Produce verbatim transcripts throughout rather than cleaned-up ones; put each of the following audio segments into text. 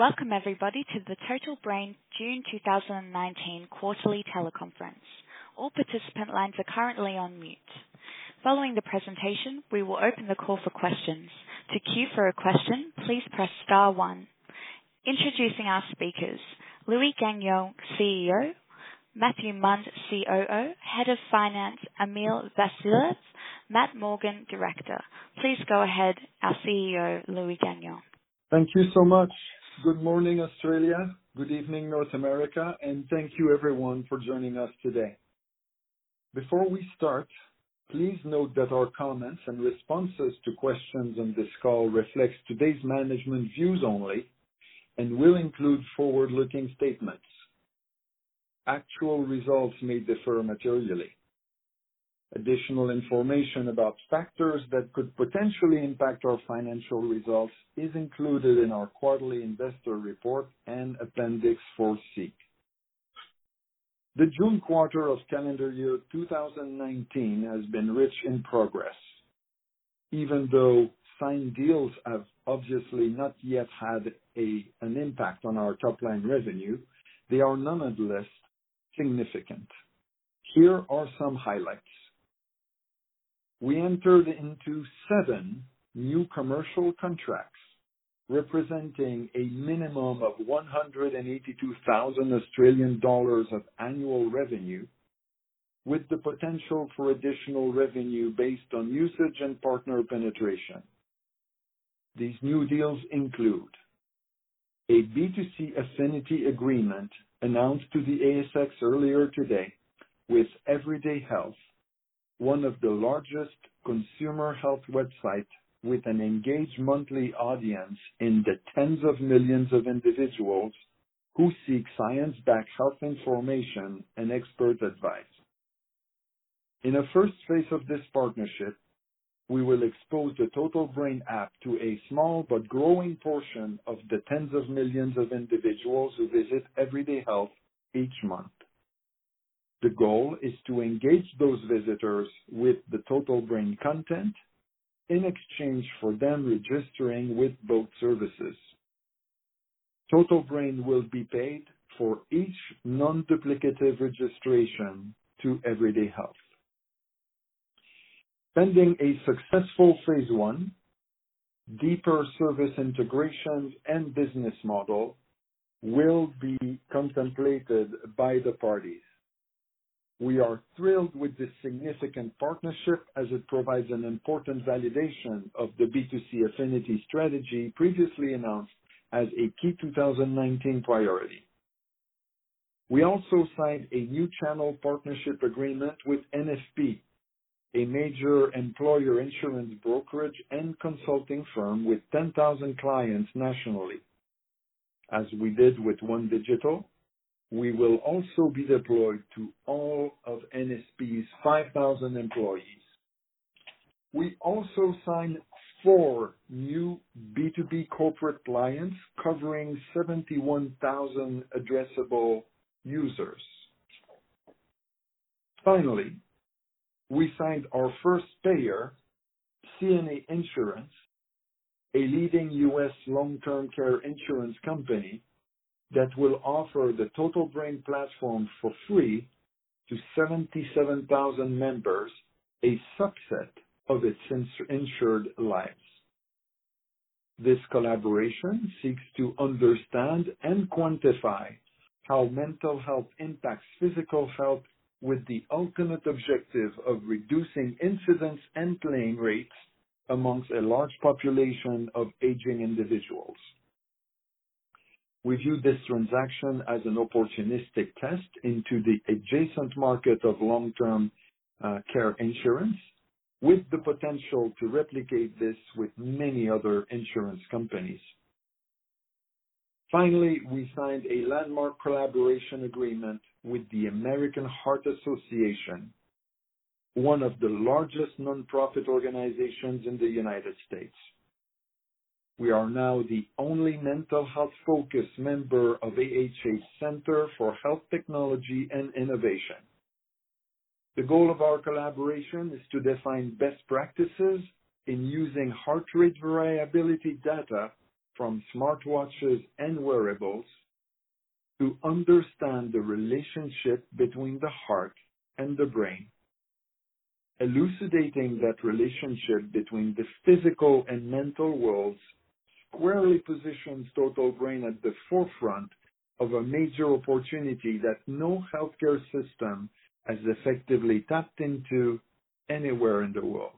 Welcome everybody to the Total Brain June two thousand nineteen quarterly teleconference. All participant lines are currently on mute. Following the presentation, we will open the call for questions. To queue for a question, please press star one. Introducing our speakers, Louis Gagnon, C E O, Matthew Mund, C O O, Head of Finance, Emil Vasilev, Matt Morgan, Director. Please go ahead, our C E O, Louis Gagnon. Thank you so much. Good morning, Australia. Good evening, North America, and thank you everyone for joining us today. Before we start, please note that our comments and responses to questions on this call reflects today's management views only and will include forward-looking statements. Actual results may differ materially. Additional information about factors that could potentially impact our financial results is included in our quarterly investor report and Appendix four C. The June quarter of calendar year two thousand nineteen has been rich in progress. Even though signed deals have obviously not yet had a, an impact on our top-line revenue, they are nonetheless significant. Here are some highlights. We entered into seven new commercial contracts, representing a minimum of one hundred eighty-two thousand Australian dollars of annual revenue, with the potential for additional revenue based on usage and partner penetration. These new deals include a B two C affinity agreement announced to the A S X earlier today with Everyday Health, one of the largest consumer health websites with an engaged monthly audience in the tens of millions of individuals who seek science-backed health information and expert advice. In a first phase of this partnership, we will expose the Total Brain app to a small but growing portion of the tens of millions of individuals who visit Everyday Health each month. The goal is to engage those visitors with the Total Brain content in exchange for them registering with both services. Total Brain will be paid for each non-duplicative registration to Everyday Health. Pending a successful phase one, deeper service integrations and business model will be contemplated by the parties. We are thrilled with this significant partnership as it provides an important validation of the B two C affinity strategy previously announced as a key two thousand nineteen priority. We also signed a new channel partnership agreement with N F P, a major employer insurance brokerage and consulting firm with ten thousand clients nationally. As we did with One Digital, we will also be deployed to all of N S P's five thousand employees. We also signed four new B two B corporate clients covering seventy-one thousand addressable users. Finally, we signed our first payer, C N A Insurance, a leading U S long-term care insurance company that will offer the Total Brain platform for free to seventy-seven thousand members, a subset of its insured lives. This collaboration seeks to understand and quantify how mental health impacts physical health with the ultimate objective of reducing incidence and claim rates amongst a large population of aging individuals. We view this transaction as an opportunistic test into the adjacent market of long-term uh, care insurance, with the potential to replicate this with many other insurance companies. Finally, we signed a landmark collaboration agreement with the American Heart Association, one of the largest nonprofit organizations in the United States. We are now the only mental health-focused member of A H A's Center for Health Technology and Innovation. The goal of our collaboration is to define best practices in using heart rate variability data from smartwatches and wearables, to understand the relationship between the heart and the brain, elucidating that relationship between the physical and mental worlds squarely positions Total Brain at the forefront of a major opportunity that no healthcare system has effectively tapped into anywhere in the world.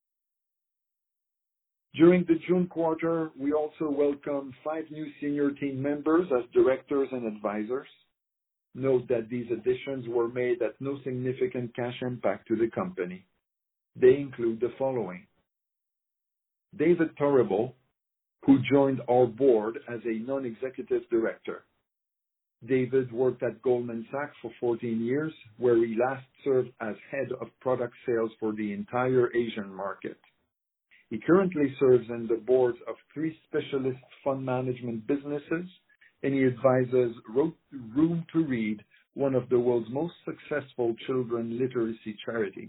During the June quarter, we also welcomed five new senior team members as directors and advisors. Note that these additions were made at no significant cash impact to the company. They include the following: David Torrable, who joined our board as a non-executive director. David worked at Goldman Sachs for fourteen years, where he last served as head of product sales for the entire Asian market. He currently serves on the boards of three specialist fund management businesses, and he advises Room to Read, one of the world's most successful children literacy charity.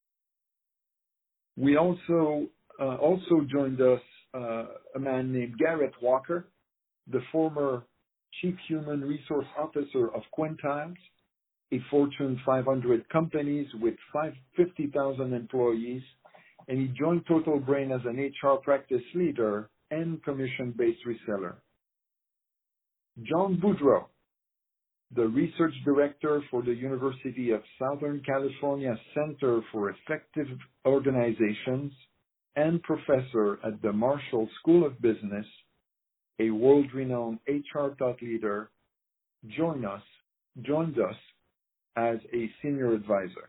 We also uh, also joined us uh, a man named Garrett Walker, the former Chief Human Resource Officer of Quintiles, a Fortune five hundred company with fifty thousand employees, and he joined Total Brain as an H R practice leader and commission-based reseller. John Boudreau, the research director for the University of Southern California Center for Effective Organizations and professor at the Marshall School of Business, a world-renowned H R thought leader, joined us, joined us as a senior advisor.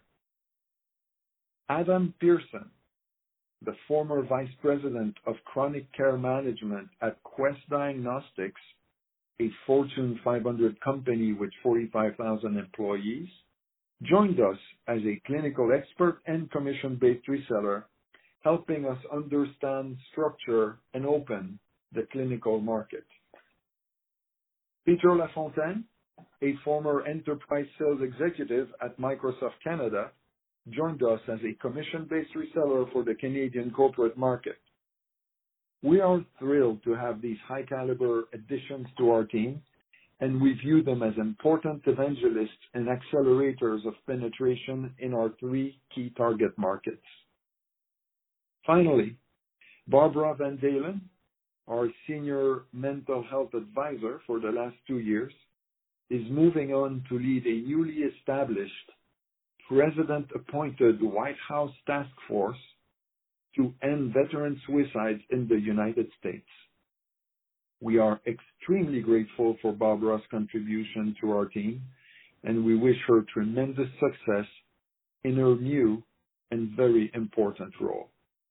Adam Pearson, the former vice president of chronic care management at Quest Diagnostics, a Fortune five hundred company with forty-five thousand employees, joined us as a clinical expert and commission-based reseller, helping us understand, structure, and open the clinical market. Peter Lafontaine, a former enterprise sales executive at Microsoft Canada, joined us as a commission-based reseller for the Canadian corporate market. We are thrilled to have these high-caliber additions to our team, and we view them as important evangelists and accelerators of penetration in our three key target markets. Finally, Barbara Van Dalen, our senior mental health advisor for the last two years, is moving on to lead a newly established President-appointed White House task force to end veteran suicides in the United States. We are extremely grateful for Barbara's contribution to our team, and we wish her tremendous success in her new and very important role.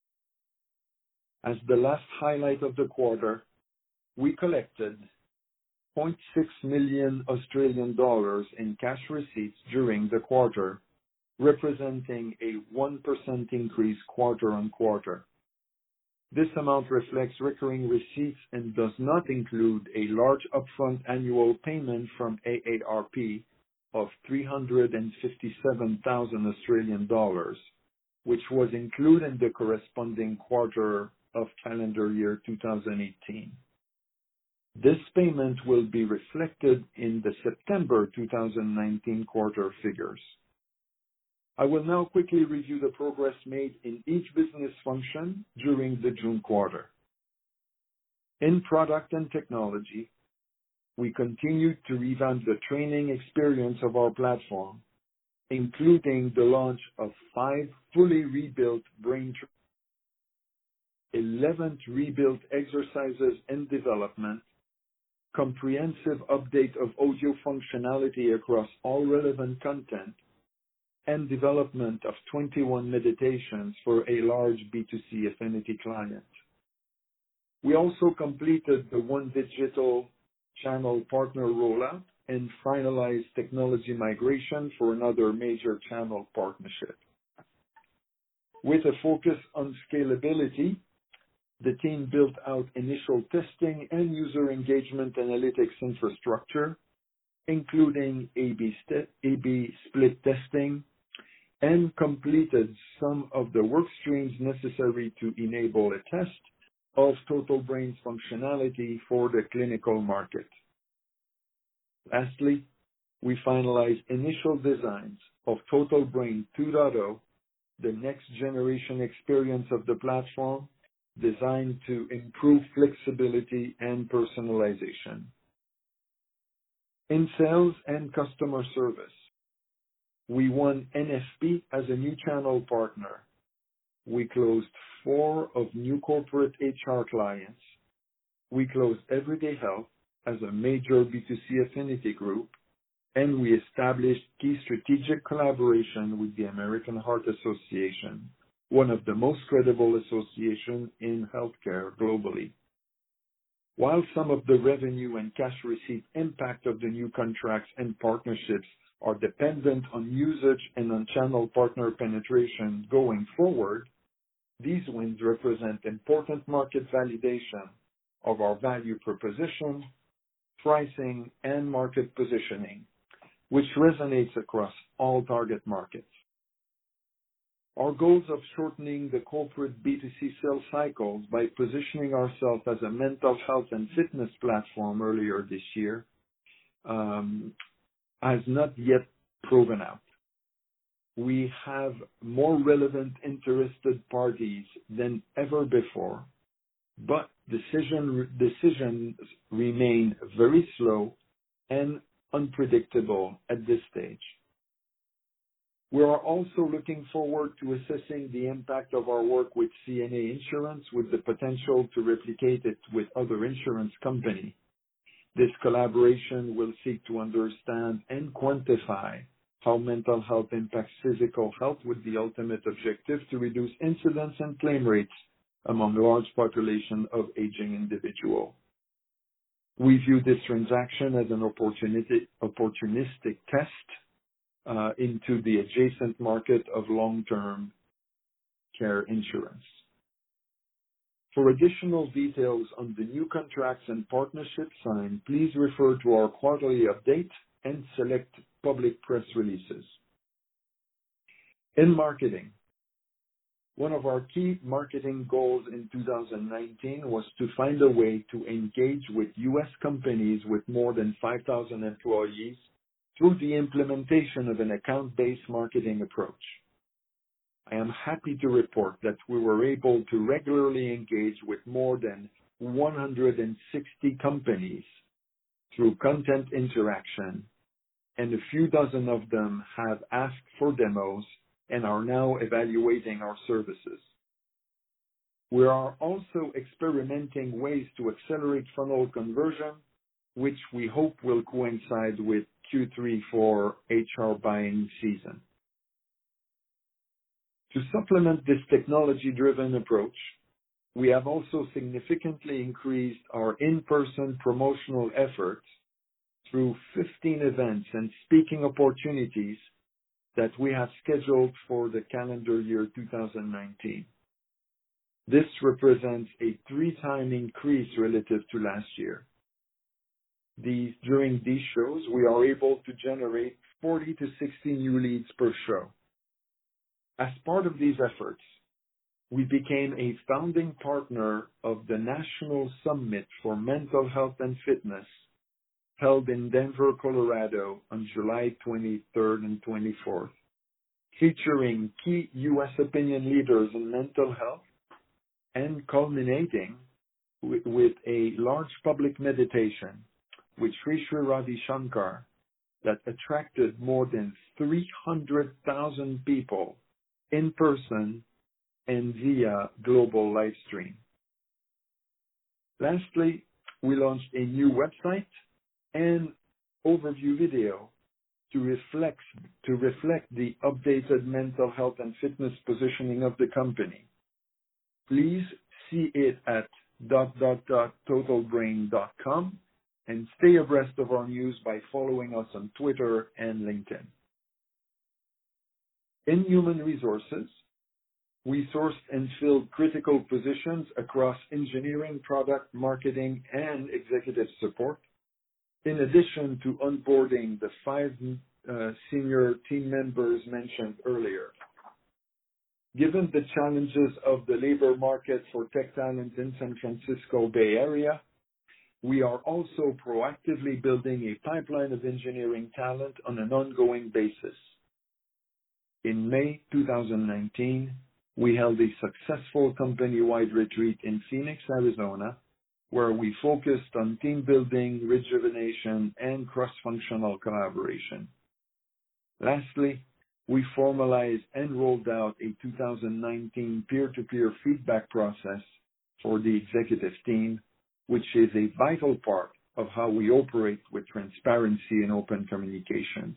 As the last highlight of the quarter, we collected zero point six million Australian dollars in cash receipts during the quarter, representing a one percent increase quarter on quarter. This amount reflects recurring receipts and does not include a large upfront annual payment from A A R P of three hundred fifty-seven thousand Australian dollars, which was included in the corresponding quarter of calendar year two thousand eighteen. This payment will be reflected in the September two thousand nineteen quarter figures. I will now quickly review the progress made in each business function during the June quarter. In product and technology, we continued to revamp the training experience of our platform, including the launch of five fully rebuilt Braintree, eleven rebuilt exercises in development, comprehensive update of audio functionality across all relevant content, and development of twenty-one meditations for a large B two C affinity client. We also completed the One Digital channel partner rollout and finalized technology migration for another major channel partnership. With a focus on scalability, the team built out initial testing and user engagement analytics infrastructure, including A B st- A B split testing, and completed some of the work streams necessary to enable a test of Total Brain's functionality for the clinical market. Lastly, we finalized initial designs of Total Brain two point oh, the next generation experience of the platform designed to improve flexibility and personalization. In sales and customer service, we won N F P as a new channel partner. We closed four of new corporate H R clients. We closed Everyday Health as a major B two C affinity group, and we established key strategic collaboration with the American Heart Association, one of the most credible associations in healthcare globally. While some of the revenue and cash receipt impact of the new contracts and partnerships are dependent on usage and on channel partner penetration going forward, these wins represent important market validation of our value proposition, pricing, and market positioning, which resonates across all target markets. Our goals of shortening the corporate B two C sales cycles by positioning ourselves as a mental health and fitness platform earlier this year um, has not yet proven out. We have more relevant interested parties than ever before, but decision, decisions remain very slow and unpredictable at this stage. We are also looking forward to assessing the impact of our work with C N A Insurance with the potential to replicate it with other insurance companies. This collaboration will seek to understand and quantify how mental health impacts physical health with the ultimate objective to reduce incidence and claim rates among large population of aging individuals. We view this transaction as an opportunity, opportunistic test Uh, into the adjacent market of long-term care insurance. For additional details on the new contracts and partnerships signed, please refer to our quarterly update and select public press releases. In marketing, one of our key marketing goals in two thousand nineteen was to find a way to engage with U S companies with more than five thousand employees through the implementation of an account-based marketing approach. I am happy to report that we were able to regularly engage with more than one hundred sixty companies through content interaction, and a few dozen of them have asked for demos and are now evaluating our services. We are also experimenting ways to accelerate funnel conversion, which we hope will coincide with Q three for H R buying season. To supplement this technology-driven approach, we have also significantly increased our in-person promotional efforts through fifteen events and speaking opportunities that we have scheduled for the calendar year two thousand nineteen. This represents a three-time increase relative to last year. These, during these shows, we are able to generate forty to sixty new leads per show. As part of these efforts, we became a founding partner of the National Summit for Mental Health and Fitness, held in Denver, Colorado on July twenty-third and twenty-fourth, featuring key U S opinion leaders in mental health and culminating with, with a large public meditation with Sri Sri Ravi Shankar that attracted more than three hundred thousand people in person and via global live stream. Lastly, we launched a new website and overview video to reflect, to reflect the updated mental health and fitness positioning of the company. Please see it at dot dot dot total brain dot com and stay abreast of our news by following us on Twitter and LinkedIn. In human resources, we sourced and filled critical positions across engineering, product, marketing, and executive support, in addition to onboarding the five uh, senior team members mentioned earlier. Given the challenges of the labor market for tech talent in San Francisco Bay Area, we are also proactively building a pipeline of engineering talent on an ongoing basis. In May two thousand nineteen, we held a successful company-wide retreat in Phoenix, Arizona, where we focused on team building, rejuvenation, and cross-functional collaboration. Lastly, we formalized and rolled out a two thousand nineteen peer-to-peer feedback process for the executive team, which is a vital part of how we operate with transparency and open communications.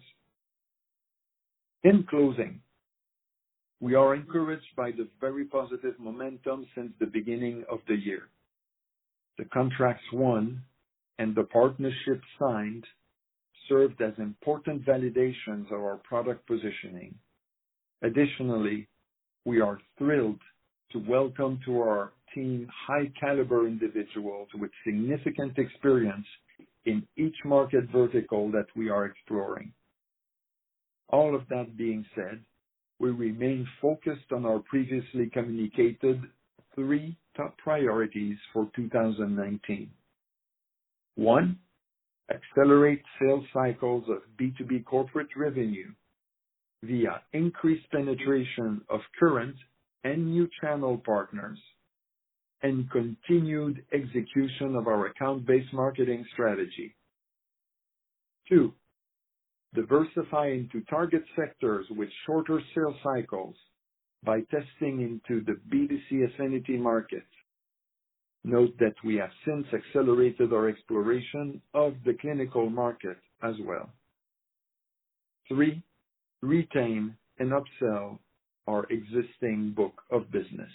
In closing, we are encouraged by the very positive momentum since the beginning of the year. The contracts won and the partnerships signed served as important validations of our product positioning. Additionally, we are thrilled to welcome to our team high-caliber individuals with significant experience in each market vertical that we are exploring. All of that being said, we remain focused on our previously communicated three top priorities for two thousand nineteen. One, accelerate sales cycles of B two B corporate revenue via increased penetration of current and new channel partners and continued execution of our account-based marketing strategy. Two, diversify into target sectors with shorter sales cycles by testing into the B two C affinity market. Note that we have since accelerated our exploration of the clinical market as well. Three, retain and upsell our existing book of business.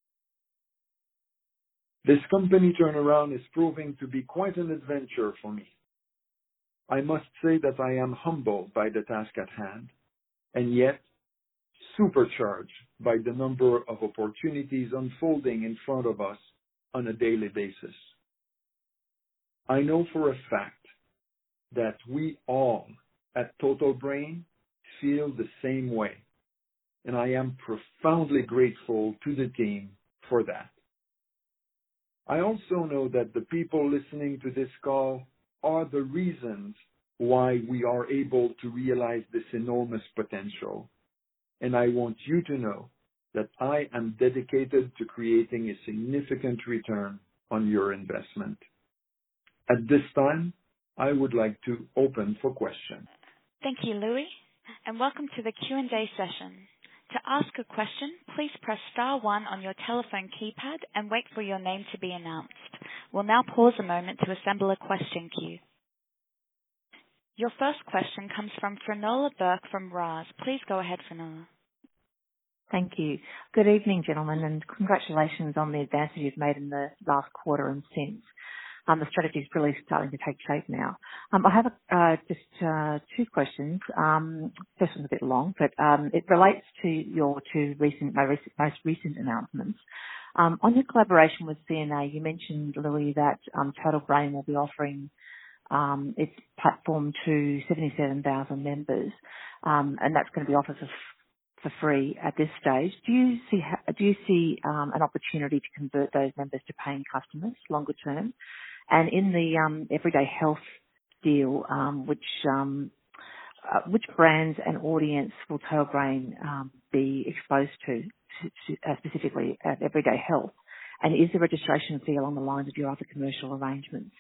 This company turnaround is proving to be quite an adventure for me. I must say that I am humbled by the task at hand, and yet supercharged by the number of opportunities unfolding in front of us on a daily basis. I know for a fact that we all at Total Brain feel the same way, and I am profoundly grateful to the team for that. I also know that the people listening to this call are the reasons why we are able to realize this enormous potential. And I want you to know that I am dedicated to creating a significant return on your investment. At this time, I would like to open for questions. Thank you, Louis, and welcome to the Q and A session. To ask a question, please press star one on your telephone keypad and wait for your name to be announced. We'll now pause a moment to assemble a question queue. Your first question comes from Finola Burke from R A S. Please go ahead, Finola. Thank you. Good evening, gentlemen, and congratulations on the advances you've made in the last quarter and since. Um, the strategy is really starting to take shape now. Um, I have uh, just uh, two questions. Um, first one's a bit long, but um, it relates to your two recent, most recent announcements. Um, on your collaboration with C N A, you mentioned, Louis, that um, Total Brain will be offering um, its platform to seventy-seven thousand members, um, and that's going to be offered for, for free at this stage. Do you see do you see um, an opportunity to convert those members to paying customers longer term? And in the um, Everyday Health deal, um, which um, uh, which brands and audience will Total Brain um, be exposed to, to, to uh, specifically at Everyday Health? And is the registration fee along the lines of your other commercial arrangements?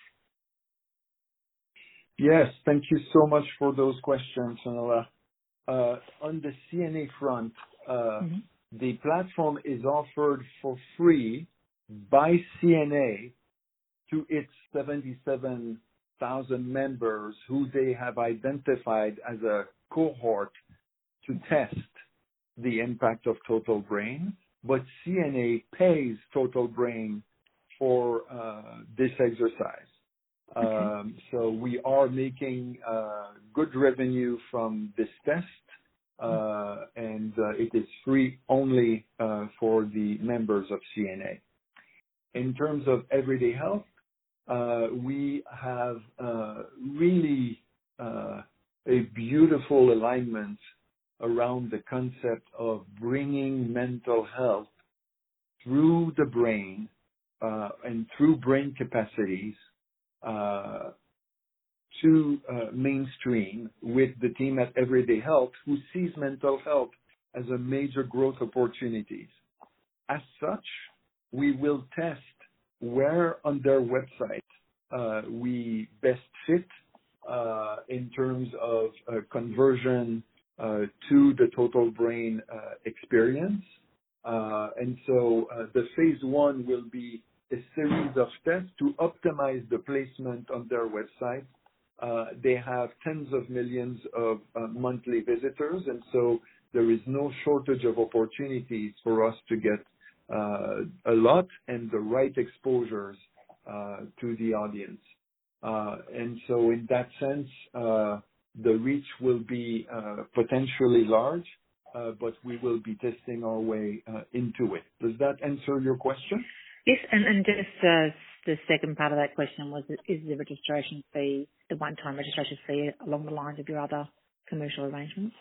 Yes, thank you so much for those questions, Finola. Uh, on the C N A front, uh, mm-hmm. the platform is offered for free by C N A to its seventy-seven thousand members who they have identified as a cohort to test the impact of Total Brain, but C N A pays Total Brain for uh, this exercise. Okay. Um, so we are making uh, good revenue from this test, uh, and uh, it is free only uh, for the members of C N A. In terms of Everyday Health, Uh, we have uh, really uh, a beautiful alignment around the concept of bringing mental health through the brain uh, and through brain capacities uh, to uh, mainstream with the team at Everyday Health, who sees mental health as a major growth opportunity. As such, we will test where on their website uh, we best fit uh, in terms of uh, conversion uh, to the Total Brain uh, experience. Uh, and so uh, the phase one will be a series of tests to optimize the placement on their website. Uh, they have tens of millions of uh, monthly visitors, and so there is no shortage of opportunities for us to get uh, a lot and the right exposures uh, to the audience. Uh, and so in that sense, uh, the reach will be uh, potentially large, uh, but we will be testing our way uh, into it. Does that answer your question? Yes, and, and just uh, the second part of that question was, is the registration fee, the one-time registration fee, along the lines of your other commercial arrangements?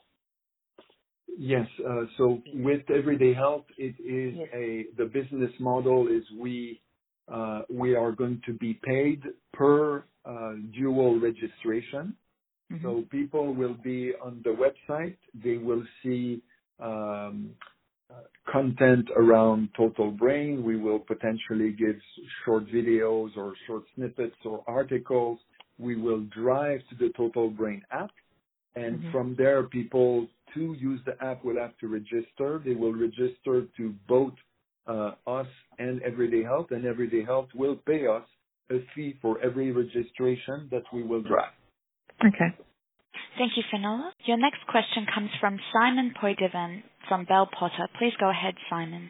Yes. Uh, so with Everyday Health, it is yes. a the business model is we uh, we are going to be paid per uh, dual registration. Mm-hmm. So people will be on the website. They will see um, uh, content around Total Brain. We will potentially give short videos or short snippets or articles. We will drive to the Total Brain app. And mm-hmm. from there, people to use the app will have to register. They will register to both uh, us and Everyday Health, and Everyday Health will pay us a fee for every registration that we will drive. Okay. Thank you, Finola. Your next question comes from Simon Poidevin from Bell Potter. Please go ahead, Simon.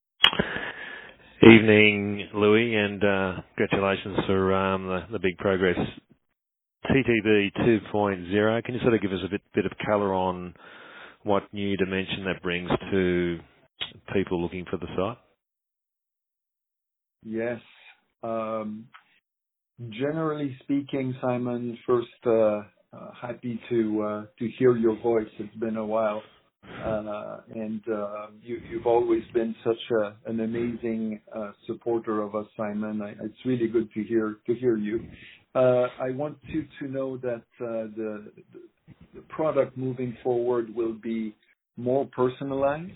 Evening, Louis, and uh, congratulations for um, the, the big progress. T T B two point oh, can you sort of give us a bit, bit of colour on what new dimension that brings to people looking for the site? Yes. Um, generally speaking, Simon, first, uh, uh, happy to uh, to hear your voice. It's been a while. Uh, and uh, you, you've always been such a, an amazing uh, supporter of us, Simon. I, it's really good to hear to hear you. Uh, I want you to know that uh, the, the product moving forward will be more personalized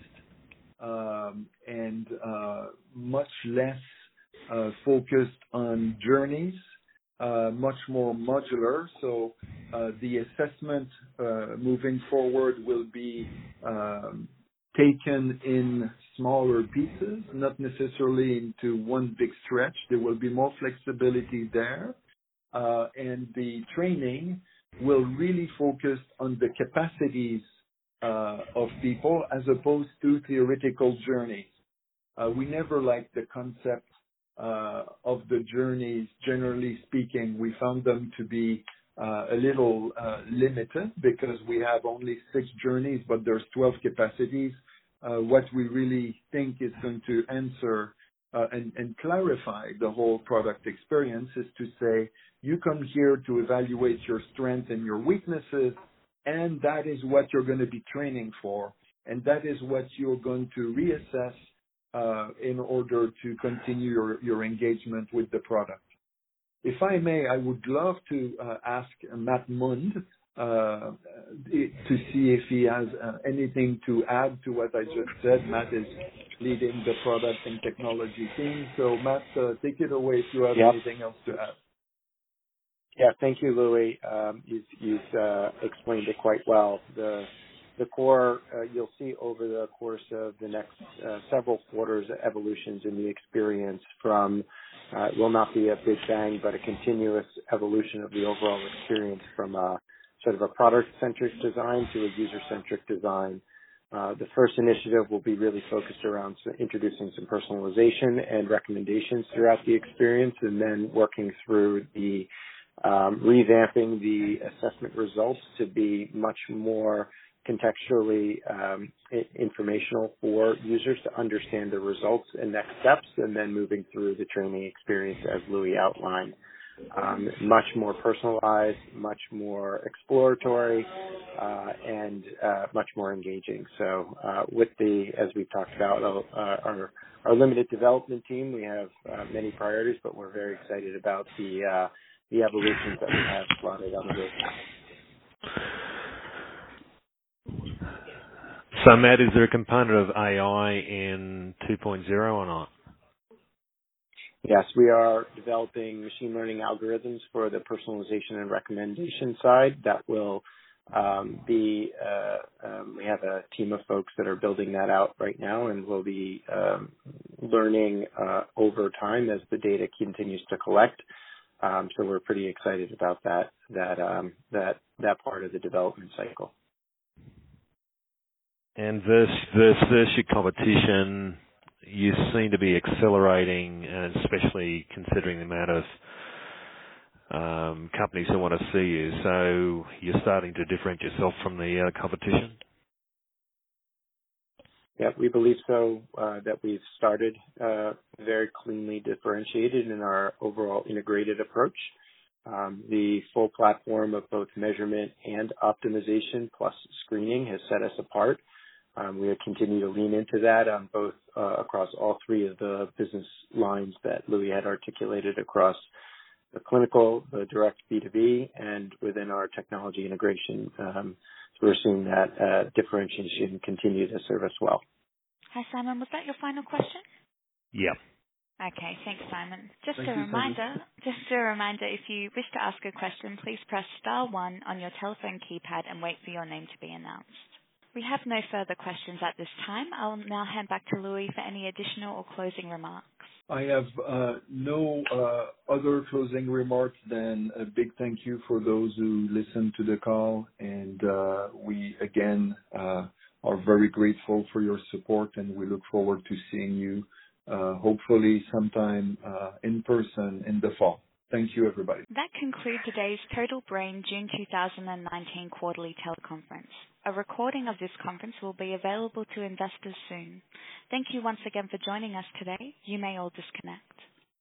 um, and uh, much less uh, focused on journeys, uh, much more modular. So uh, the assessment uh, moving forward will be um, taken in smaller pieces, not necessarily into one big stretch. There will be more flexibility there. Uh, and the training will really focus on the capacities uh, of people as opposed to theoretical journeys. Uh, we never liked the concept uh, of the journeys, generally speaking. We found them to be uh, a little uh, limited because we have only six journeys, but there's twelve capacities. Uh, what we really think is going to answer uh, and, and clarify the whole product experience is to say, you come here to evaluate your strengths and your weaknesses, and that is what you're going to be training for, and that is what you're going to reassess uh, in order to continue your, your engagement with the product. If I may, I would love to uh, ask Matt Mund uh, to see if he has uh, anything to add to what I just said. Matt is leading the product and technology team. So, Matt, uh, take it away if you have yep. anything else to add. Yeah, thank you, Louis. Um, you've you've uh, explained it quite well. The the core, uh, you'll see over the course of the next uh, several quarters, evolutions in the experience from, uh, it will not be a big bang, but a continuous evolution of the overall experience from a sort of a product-centric design to a user-centric design. Uh, the first initiative will be really focused around introducing some personalization and recommendations throughout the experience, and then working through the Um, revamping the assessment results to be much more contextually um, informational for users to understand the results and next steps, and then moving through the training experience as Louis outlined. um, much more personalized, much more exploratory, uh, and uh, much more engaging. So uh, with the, as we've talked about, uh, our, our limited development team, we have uh, many priorities, but we're very excited about the uh, the evolutions that we have plotted on the roadmap. So, Matt, is there a component of A I in two point oh or not? Yes, we are developing machine learning algorithms for the personalization and recommendation side that will um, be, uh, um, we have a team of folks that are building that out right now, and we'll be um, learning uh, over time as the data continues to collect. Um, so we're pretty excited about that, that, um, that, that part of the development cycle. And versus, versus your competition, you seem to be accelerating, and especially considering the amount of um, companies who want to see you. So you're starting to differentiate yourself from the uh, competition? Yeah, we believe so, uh, that we've started uh, very cleanly differentiated in our overall integrated approach. Um, the full platform of both measurement and optimization plus screening has set us apart. Um, we continue to lean into that on both uh, across all three of the business lines that Louis had articulated across the clinical, the direct B two B, and within our technology integration. Um, so we're seeing that uh, differentiation continue to serve us well. Hi, Simon. Was that your final question? Yeah. Okay, thanks, Simon. Just Thank a you, reminder, just a reminder, if you wish to ask a question, please press star one on your telephone keypad and wait for your name to be announced. We have no further questions at this time. I'll now hand back to Louis for any additional or closing remarks. I have uh, no uh, other closing remarks than a big thank you for those who listened to the call, and uh, we again uh, are very grateful for your support, and we look forward to seeing you uh, hopefully sometime uh, in person in the fall. Thank you, everybody. That concludes today's Total Brain June two thousand nineteen quarterly teleconference. A recording of this conference will be available to investors soon. Thank you once again for joining us today. You may all disconnect.